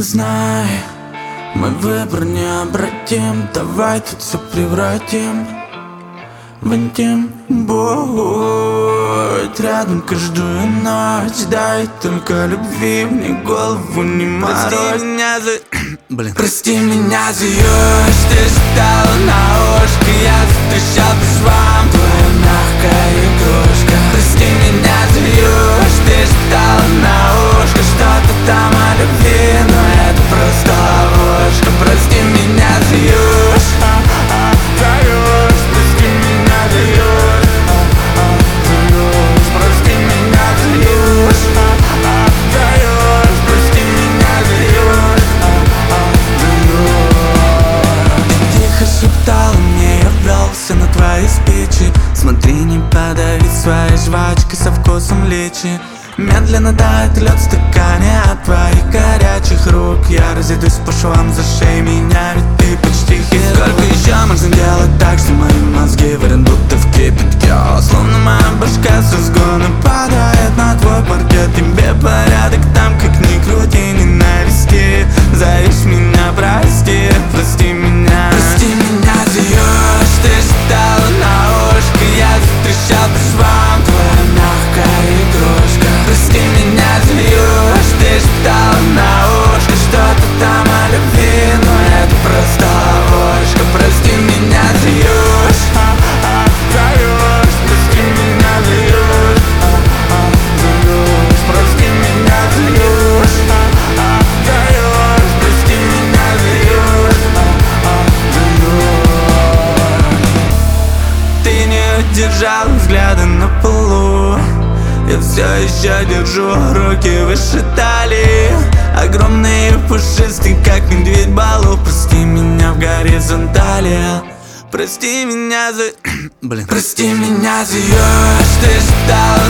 Знай, мой выбор необратим. Давай тут все превратим в интим. Будь рядом каждую ночь. Дай только любви, мне голову не морочь. Прости меня за... Прости меня за ёж. Ты ждала на ушко, я затрещал по швам. Твоя мягкая игрушка. Прости меня за ёж. Ты ждала на ушко что-то там о любви, но это просто ловушка. Прости меня за ёж. Прости меня за ёж. Прости меня за ёж. Прости меня за ёж. Ты тихо шептала мне, я врался на твои спичи. Смотри, не подавить своей жвачкой со вкусом личи. Медленно тает лед в стакане от твоих горячих рук. Я разойдусь по швам за шеей, меня ведь ты почти хирург. Сколько еще можно делать так, что мои мозги варят будто в кипятке? Словно моя башка с разгона падает на твой паркет. Тебе порядок там, как ни крути, ненависти. Зовешь меня, прости, прости меня. Прости меня за ёж. Ты ждала на ушко, я затрещал по швам. Твоя мягкая игрушка. Прости меня за ёж. Ты ждала на ушко что-то там о любви, но это просто ловушка. Прости меня за ёж. Прости меня за ёж. Прости меня за ёж. Прости меня за ёж. Ты не удержал взгляда на полу. Я все еще держу руки выше талии. Огромные и пушистые, как медведь Балу. Прости меня в горизонтали. Прости меня за... Прости меня за ёж. Ты ждала